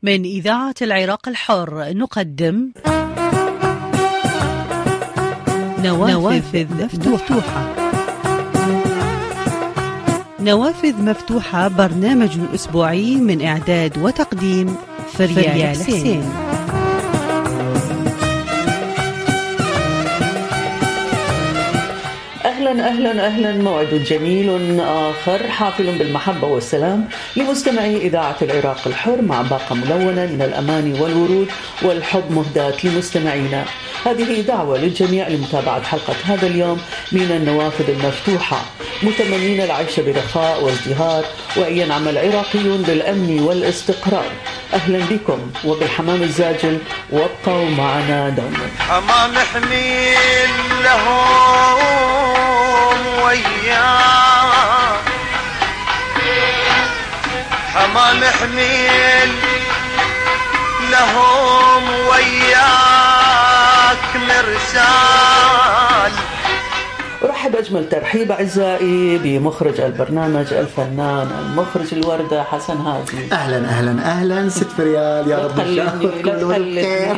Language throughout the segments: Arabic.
من إذاعة العراق الحر نقدم نوافذ مفتوحة. نوافذ مفتوحة برنامج أسبوعي من إعداد وتقديم فريال حسين. أهلا موعد جميل آخر حافل بالمحبة والسلام لمستمعي إذاعة العراق الحر مع باقة ملونة من الأماني والورود والحب مهداة لمستمعينا. هذه دعوة للجميع لمتابعة حلقة هذا اليوم من النوافذ المفتوحة، متمنين العيش برخاء وازدهار وأن ينعم العراقيون بالأمن والاستقرار. أهلا بكم وبالحمام الزاجل، وابقوا معنا دوما. حمام حميل لهم وياه، حمام حميل لهم وياك مرسال. أرحب أجمل ترحيب أعزائي بمخرج البرنامج الفنان المخرج الوردة حسن هادي. أهلا ست فريال، يا رب الخير.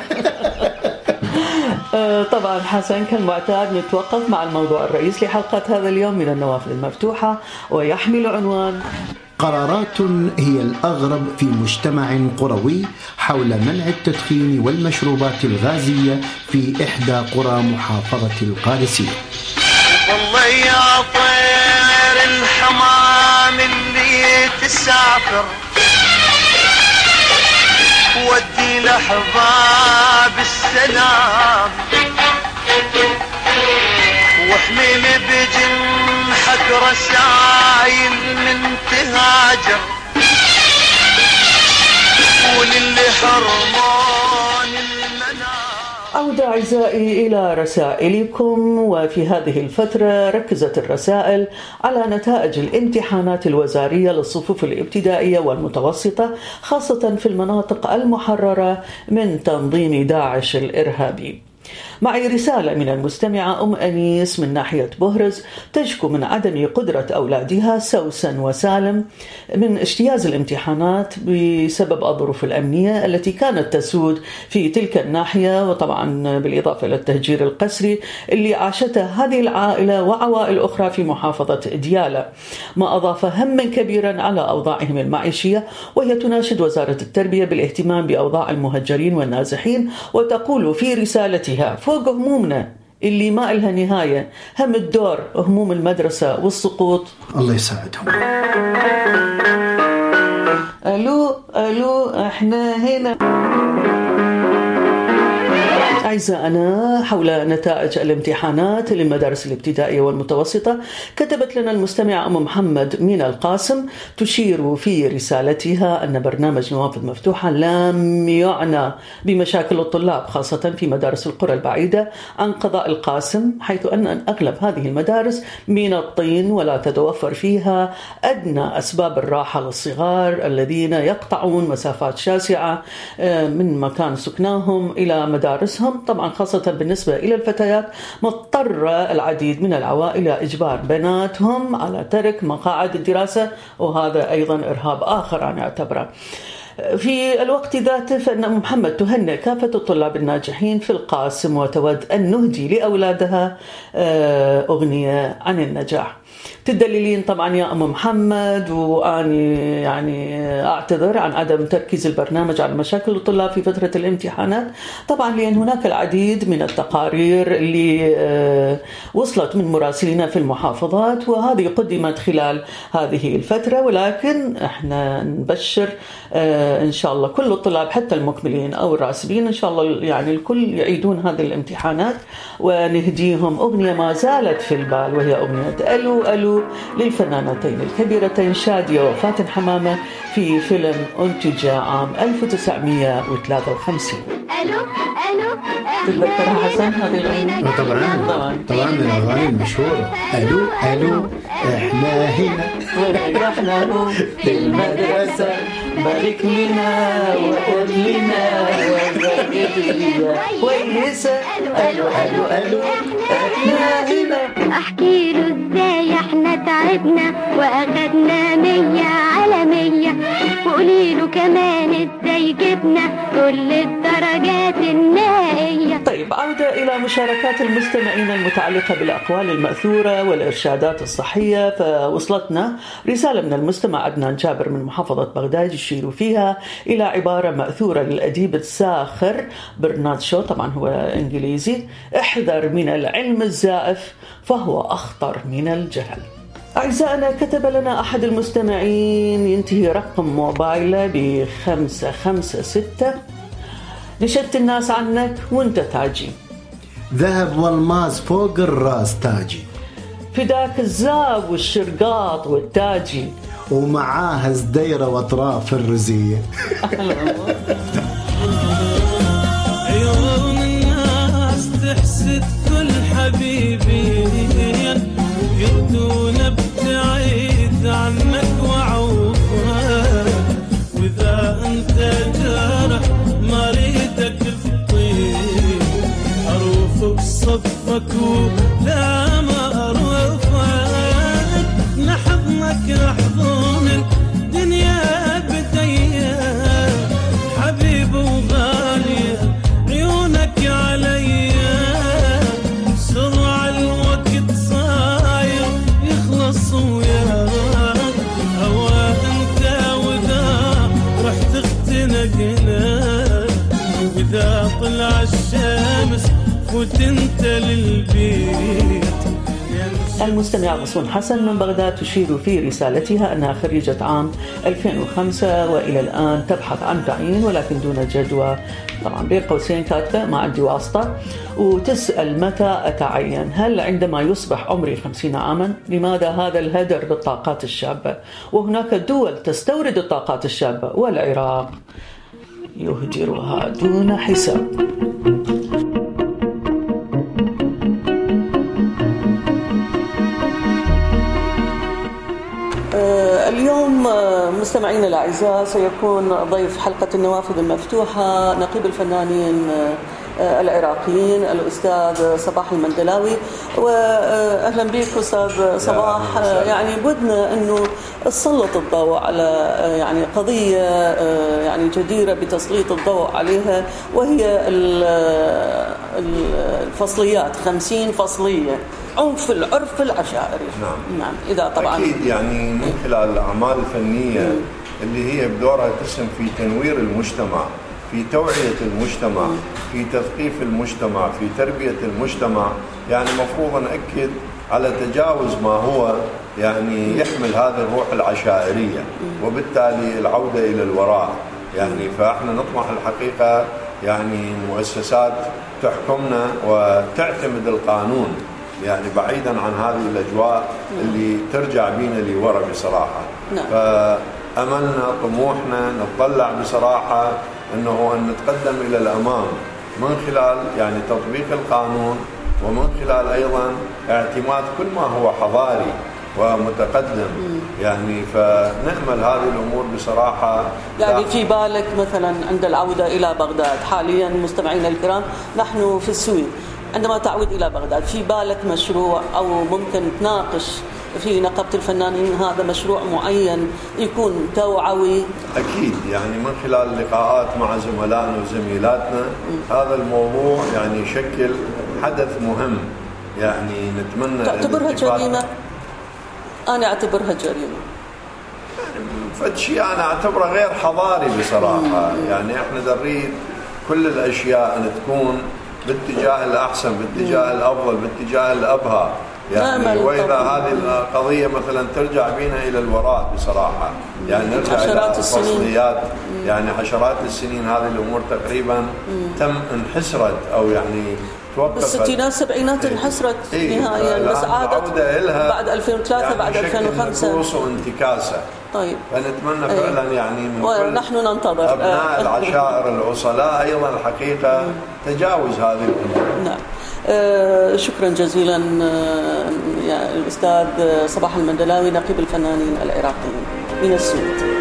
طبعا حسن كالمعتاد نتوقف مع الموضوع الرئيسي لحلقة هذا اليوم من النوافذ المفتوحة، ويحمل عنوان قرارات هي الأغرب في مجتمع قروي حول منع التدخين والمشروبات الغازية في إحدى قرى محافظة القادسية. والله يا طير الحمام اللي تسافر ودي لأحباب السلام، وحميل بجنحك رسايل من تهاجر، وللي حرمان المنام. عودة أعزائي إلى رسائلكم. وفي هذه الفترة ركزت الرسائل على نتائج الامتحانات الوزارية للصفوف الابتدائية والمتوسطة، خاصة في المناطق المحررة من تنظيم داعش الإرهابي. معي رسالة من المستمعة أنيس من ناحية بهرز، تشكو من عدم قدرة أولادها سوسن وسالم من اجتياز الامتحانات بسبب الظروف الأمنية التي كانت تسود في تلك الناحية، وطبعا بالإضافة إلى التهجير القسري اللي عاشته هذه العائلة وعوائل أخرى في محافظة ديالى، ما أضاف هما كبيرا على أوضاعهم المعيشية. وهي تناشد وزارة التربية بالاهتمام بأوضاع المهجرين والنازحين، وتقول في رسالتها: فوق همومنا اللي ما إلها نهاية، هم الدور، هموم المدرسة والسقوط، الله يساعدهم. ألو احنا هنا. أعزائنا، حول نتائج الامتحانات للمدارس الابتدائية والمتوسطة كتبت لنا المستمعة محمد من القاسم، تشير في رسالتها أن برنامج نوافذ مفتوحة لم يعنى بمشاكل الطلاب، خاصة في مدارس القرى البعيدة عن قضاء القاسم، حيث أن أغلب هذه المدارس من الطين ولا تتوفر فيها أدنى أسباب الراحة للصغار الذين يقطعون مسافات شاسعة من مكان سكناهم إلى مدارسهم. طبعا خاصة بالنسبة إلى الفتيات، مضطر العديد من العوائل إلى إجبار بناتهم على ترك مقاعد الدراسة، وهذا أيضا إرهاب آخر أنا أعتبره. في الوقت ذاته فإن محمد تهنئ كافة الطلاب الناجحين في القاسم، وتود أن نهدي لأولادها أغنية عن النجاح. تدللين طبعا يا محمد، وأني يعني أعتذر عن عدم تركيز البرنامج على مشاكل الطلاب في فترة الامتحانات، طبعا لأن هناك العديد من التقارير اللي وصلت من مراسلين في المحافظات، وهذه قدمت خلال هذه الفترة، ولكن احنا نبشر إن شاء الله كل الطلاب حتى المكملين أو الراسبين إن شاء الله يعني الكل يعيدون هذه الامتحانات، ونهديهم أغنية ما زالت في البال، وهي أغنية ألو للفنانتين الكبيرتين شادية وفاتن حمامة في فيلم أنتج عام 1953. تتذكرها حسن هذه الأغنية؟ طبعا من الأغاني المشهورة. ألو إحنا هنا ونحن في المدرسة، بارك لنا وقل لنا وزاقية كويسة. ألو إحنا هنا. أحكي له إزاي إحنا تعبنا وأخدنا 100 على 100، وقولي له كمان ازاي جبنا كل الدرجات النهائية. طيب، عودة إلى مشاركات المستمعين المتعلقة بالأقوال المأثورة والإرشادات الصحية. فوصلتنا رسالة من المستمع عدنان جابر من محافظة بغداد يشير فيها إلى عبارة مأثورة للأديب الساخر برنارد شو، طبعا هو إنجليزي: احذر من العلم الزائف فهو أخطر من الجهل. أعزائنا، كتب لنا أحد المستمعين ينتهي رقم موبايله ب556: نشدت الناس عنك وانت تاجي، ذهب والماس فوق الراس تاجي، فداك الزاب والشرقاط والتاجي، ومعاها زديرة واطراف الرزية. عيون الناس تحسد كل حبيبي، يردون ابتعيد عنك وعوفك، واذا انت جارح مريدك الطيب اروف بصفك ولا ما اروفك، نحضنك نحضن الدنيا بديا حبيب وغالي عيونك عليا، سرع الوقت صاير يخلص وياك، هوا انت وذا رح تختنقنا، واذا طلع الشمس فوت انت للبيت. المستمع غصون حسن من بغداد تشير في رسالتها أنها خريجة عام 2005 وإلى الآن تبحث عن تعيين ولكن دون جدوى، طبعا بين قوسين كاتبة ما عندي واسطة، وتسأل متى أتعين؟ هل عندما يصبح عمري 50 عاما؟ لماذا هذا الهدر بالطاقات الشابة؟ وهناك دول تستورد الطاقات الشابة والعراق يهدرها دون حساب. اليوم مستمعينا الأعزاء سيكون ضيف حلقة النوافذ المفتوحة نقيب الفنانين العراقيين الأستاذ صباح المندلاوي. وأهلا بك أستاذ صباح. يعني بدنا أنه تسلط الضوء على يعني قضية يعني جديرة بتسليط الضوء عليها، وهي الفصليات 50 فصلية عنف العرف العشائري. نعم. إذا طبعا أكيد يعني من خلال الأعمال الفنية اللي هي بدورها تسهم في تنوير المجتمع، في توعية المجتمع، في تثقيف المجتمع، في تربية المجتمع، يعني مفروض نأكد على تجاوز ما هو يعني يحمل هذه الروح العشائرية، وبالتالي العودة إلى الوراء. يعني فإحنا نطمح الحقيقة يعني مؤسسات تحكمنا وتعتمد القانون، يعني بعيدا عن هذه الأجواء اللي ترجع بينا لورا بصراحة. فأملنا طموحنا نتطلع بصراحة أنه أن نتقدم إلى الأمام من خلال يعني تطبيق القانون، ومن خلال أيضا اعتماد كل ما هو حضاري ومتقدم. يعني فنأمل هذه الأمور بصراحة. يعني في بالك مثلا عند العودة إلى بغداد حاليا مستمعينا الكرام نحن في السويد، عندما تعود إلى بغداد في بالك مشروع أو ممكن تناقش في نقابة الفنانين هذا مشروع معين يكون توعوي؟ أكيد يعني من خلال اللقاءات مع زملائنا وزميلاتنا هذا الموضوع يعني يشكل حدث مهم. يعني نتمنى. تعتبرها جريمة؟ أنا أعتبرها جريمة. فد شيء أنا أعتبره غير حضاري بصراحة. يعني إحنا نريد كل الأشياء أن تكون باتجاه الأحسن، باتجاه الأفضل، باتجاه الأبهى. يعني وإذا هذه القضية مثلا ترجع بينا إلى الوراء بصراحة، يعني نرجع إلى الفصليات، يعني عشرات السنين هذه الأمور تقريبا تم انحسرت أو يعني توقفت. بالستينات السبعينات انحسرت نهائيا، بس عادت بعد 2003 يعني بعد 2005 وانتكاسة. طيب فنتمنى فعلا يعني من ونحن ننتظر أبناء العشائر الأصلاء أيضا الحقيقة تجاوز هذه الأمور. نعم. شكرا جزيلا يا الأستاذ صباح المندلاوي نقيب الفنانين العراقيين من السويد.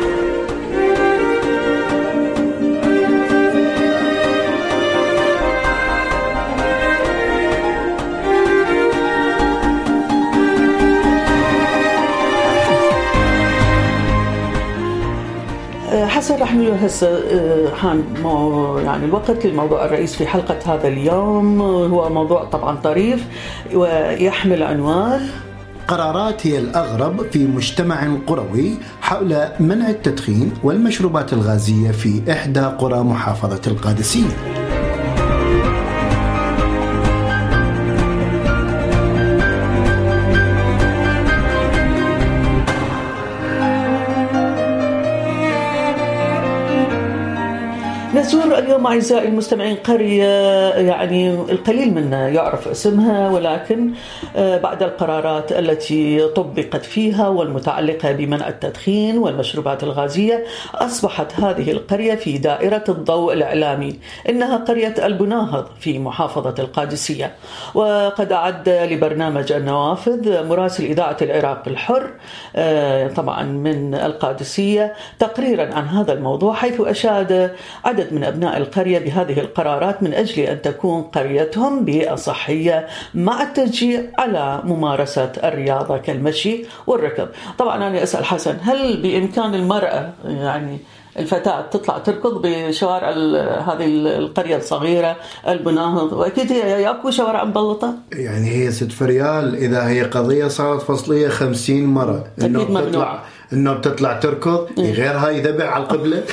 رح هسه يعني الوقت للموضوع الرئيس في حلقة هذا اليوم. هو موضوع طبعا طريف ويحمل عنوان قرارات هي الأغرب في مجتمع قروي حول منع التدخين والمشروبات الغازية في إحدى قرى محافظة القادسية. نزور اليوم أعزائي المستمعين قرية يعني القليل منا يعرف اسمها، ولكن بعد القرارات التي طبقت فيها والمتعلقة بمنع التدخين والمشروبات الغازية أصبحت هذه القرية في دائرة الضوء الإعلامي. إنها قرية البناهض في محافظة القادسية، وقد أعد لبرنامج النوافذ مراسل إذاعة العراق الحر طبعا من القادسية تقريرا عن هذا الموضوع، حيث أشاد عدد من أبناء القرية بهذه القرارات من أجل أن تكون قريتهم بيئة صحية مع التشجيع على ممارسة الرياضة كالمشي والركض. طبعا أنا أسأل حسن، هل بإمكان المرأة يعني الفتاة تطلع تركض بشوارع هذه القرية الصغيرة البناهض؟ وأكيد هي يأكو شوارع مبلطة. يعني هي ست فريال إذا هي قضية صارت فصلية 50 مرة إنه بتطلع تركض غير هاي ذبح على القبلة.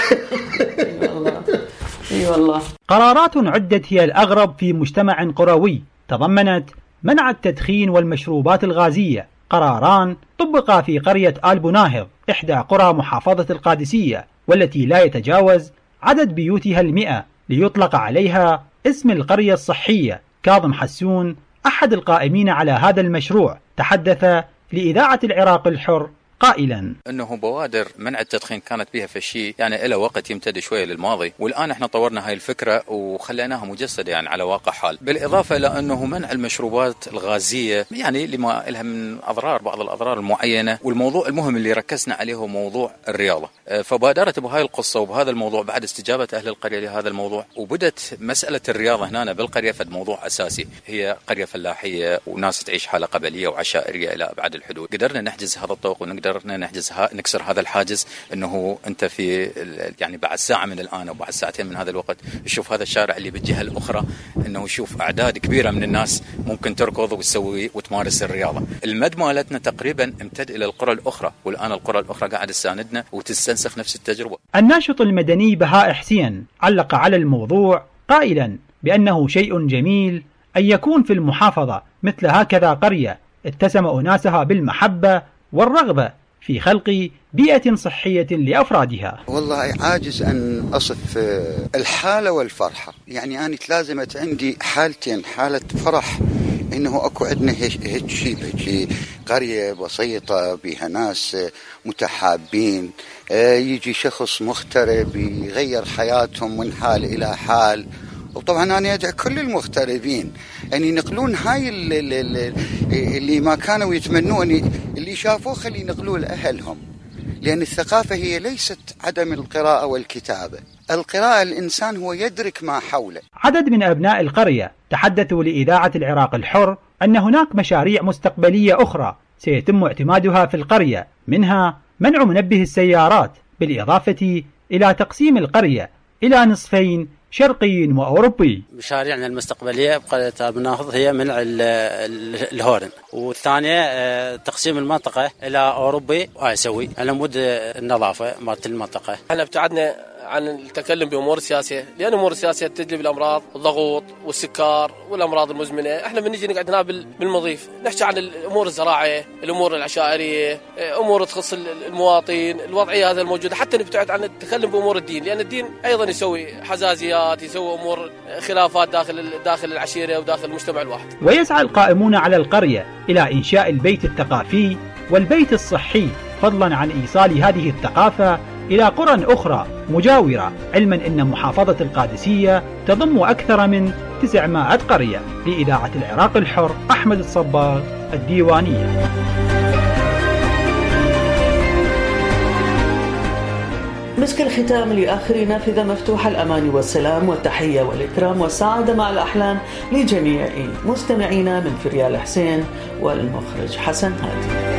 اي والله. قرارات عدت هي الأغرب في مجتمع قروي تضمنت منع التدخين والمشروبات الغازية. قراران طبقا في قرية آل بناهض إحدى قرى محافظة القادسية، والتي لا يتجاوز عدد بيوتها 100، ليطلق عليها اسم القرية الصحية. كاظم حسون أحد القائمين على هذا المشروع تحدث لإذاعة العراق الحر قائلا انه بوادر منع التدخين كانت بها في الشيء يعني إلى وقت يمتد شويه للماضي، والان احنا طورنا هاي الفكره وخليناها مجسده يعني على واقع حال، بالاضافه الى انه منع المشروبات الغازيه يعني لما لها من اضرار، بعض الاضرار المعينه. والموضوع المهم اللي ركزنا عليه هو موضوع الرياضه. فبادرت بهاي القصه وبهذا الموضوع بعد استجابه اهل القريه لهذا الموضوع، وبدت مساله الرياضه هنا بالقريه فد موضوع اساسي. هي قريه فلاحيه وناس تعيش حاله قبليه وعشائريه الى ابعد الحدود. قدرنا نحجز هذا الطوق ونقدر نكسر هذا الحاجز، انه انت في يعني بعد ساعه من الان وبعد ساعتين من هذا الوقت تشوف هذا الشارع اللي بالجهه الاخرى، انه يشوف اعداد كبيره من الناس ممكن تركض وتسوي وتمارس الرياضه. المد مالتنا تقريبا امتد الى القرى الاخرى، والان القرى الاخرى قاعده تساندنا وتستنسخ نفس التجربه. الناشط المدني بهاء حسين علق على الموضوع قائلا بانه شيء جميل ان يكون في المحافظه مثل هكذا قريه اتسم اناسها بالمحبه والرغبه في خلق بيئة صحية لأفرادها. والله عاجز أن أصف الحالة والفرحة. يعني أنا تلازمت عندي حالتين، حالة فرح إنه أكو عندنا هيك شيء قرية بسيطة بها ناس متحابين، يجي شخص مغترب يغير حياتهم من حال إلى حال. وطبعا أنا أدعو كل المغتربين أن ينقلون هاي اللي ما كانوا يتمنون، اللي شافوه خلي ينقلوه لأهلهم، لأن الثقافة هي ليست عدم القراءة والكتابة. القراءة الإنسان هو يدرك ما حوله. عدد من أبناء القرية تحدثوا لإذاعة العراق الحر أن هناك مشاريع مستقبلية أخرى سيتم اعتمادها في القرية، منها منع منبه السيارات، بالإضافة إلى تقسيم القرية إلى نصفين، شرقي وأوروبي. مشاريعنا المستقبلية بقرية آل بناهض هي منع الهورن، والثانية تقسيم المنطقة إلى أوروبي وآسيوي على مود النظافة مالت المنطقة. احنا ابتعدنا عن التكلم بأمور السياسية، لأن أمور السياسية تجلب الأمراض، الضغط والسكر والأمراض المزمنة. احنا بنجي نقعد هنا بالمضيف نحكي عن الأمور الزراعية، الأمور العشائرية، أمور تخص المواطن، الوضعية هذا الموجودة. حتى نبتعد عن التكلم بأمور الدين، لأن الدين أيضا يسوي حزازيات، يسوي أمور خلافات داخل العشيرة وداخل المجتمع الواحد. ويسعى القائمون على القرية إلى إنشاء البيت الثقافي والبيت الصحي، فضلا عن إيصال هذه الثقافة إلى قرى أخرى مجاورة، علما أن محافظة القادسية تضم أكثر من 900 قرية. لإذاعة العراق الحر، أحمد الصباغ، الديوانية. مسك الختام لآخر نافذة مفتوحة، الأمان والسلام والتحية والإكرام والسعادة مع الأحلام لجميع مستمعينا من فريال حسين والمخرج حسن هادي.